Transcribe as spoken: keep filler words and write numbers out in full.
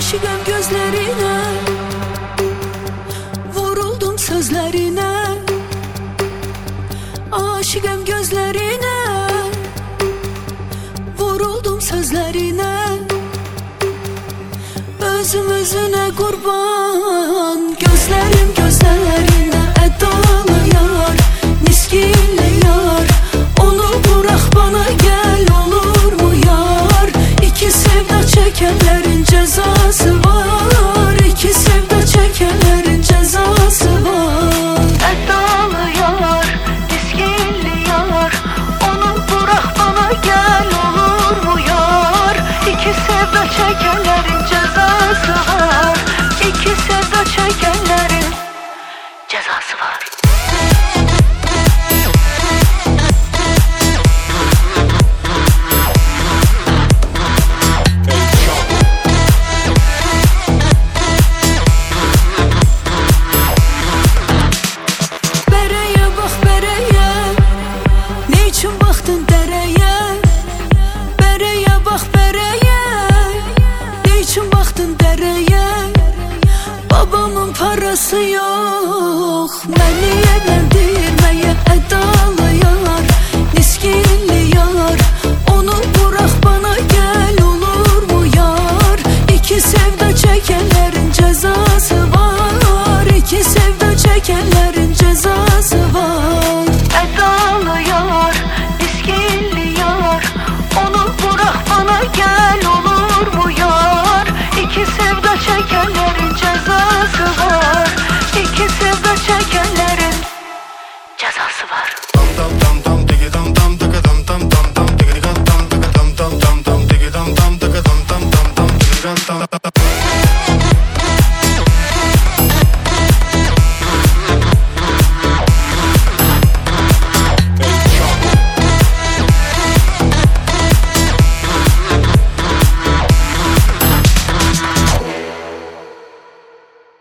Aşığım gözlerine, vuruldum sözlerine. Aşığım gözlerine, vuruldum sözlerine. Özüm özüne kurban, gözlerim gözlerine. Edalı yar, miskilli yar, onu bırak bana gel, olur mu yar? İki sevda çekenlerin cezası var, iki sevda çekenlerin cezası var. Edalı yar, miskilli yar, onu bırak bana gel, olur mu yar? İki sevda çekenlerin cezası var, iki sevda çekenlerin cezası var. Babamın parası yok beni evlendirmeye. Edalı yar, miskilli yar, onu bırak bana gel, olur mu yar? İki sevda çekenlerin cezası var, iki sevda çekenlerin cezası var. Edalı yar, miskilli yar, onu bırak bana gel, olur mu yar? İki sevda çekenlerin cezası var, iki sevda çekenlerin cezası var. Tam tam tam digi tam tam tıkı tam tam tam tam digi tam tam tıkı tam tam tam tam digi tam tam tıkı tam tam tam tam digi tam tam.